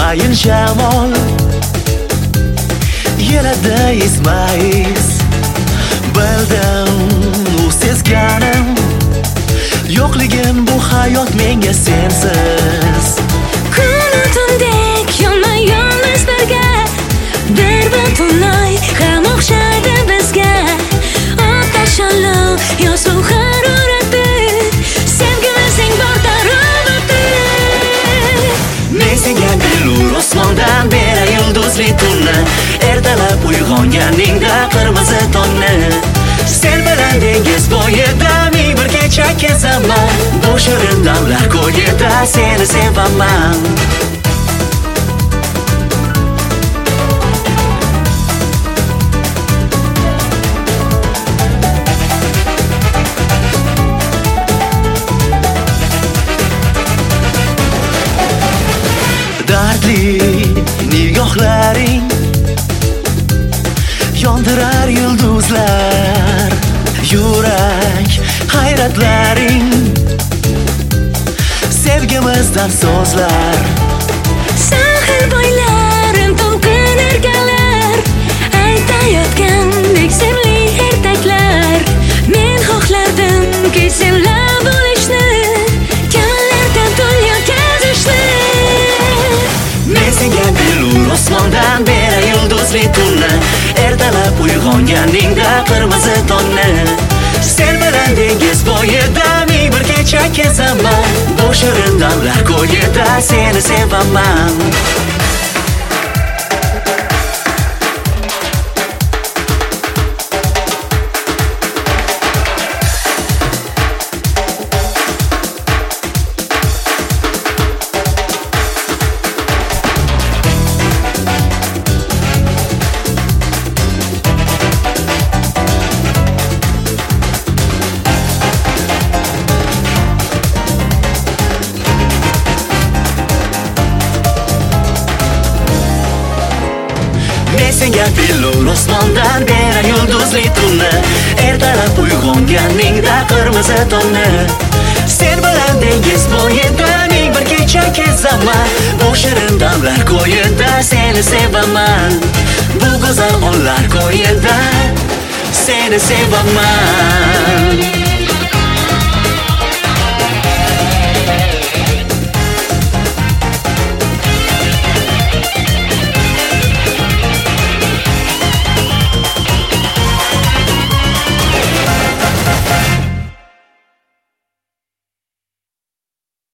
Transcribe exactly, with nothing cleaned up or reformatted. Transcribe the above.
mayin shamol yelada izma-iz. Bildim u sezganim, yo'qligim bu hayot menga sensiz. Kunu tundek yonma yolmiz birga, bir butun oy ham o'xshaydi bizga. Otash olov yozuv harorati, sevgimizning bor tarovati. Men senga bilur osmondan beray yulduzli tunni, ertalab uyg'onganingda qirmizi tongni. Sen bilan dengiz bo'yida ming bir kecha kezaman, bu shirin damlar ko'yida seni sevaman. Dardli nigohlaring yondirar yulduzlar, yurak hayratlaring sevgimizdan so'zlar. Sahil bo'ylarim to'lqin erkalar, aytayotgandek sevimli ertaklar. Men xohlardim-ki senla bo'lishni, kamallardan dunyo kezishni. Men senga bilur osmondan beray yulduzli tunni, ertalab uyg'onganingda qirmizi tongni. Sen bilan dengiz bo'yida ming bir kecha kezaman, bu shirin damlar ko'yida seni sevaman. Men senga bilur osmondan beray yulduzli tunni, ertalab uyg'onganingda qirmizi tongni. Sen bilan dengiz bo'yida ming bir kecha kezaman, bu shirin damlar ko'yida seni sevaman. Bu go'zal onlar ko'yida seni sevaman.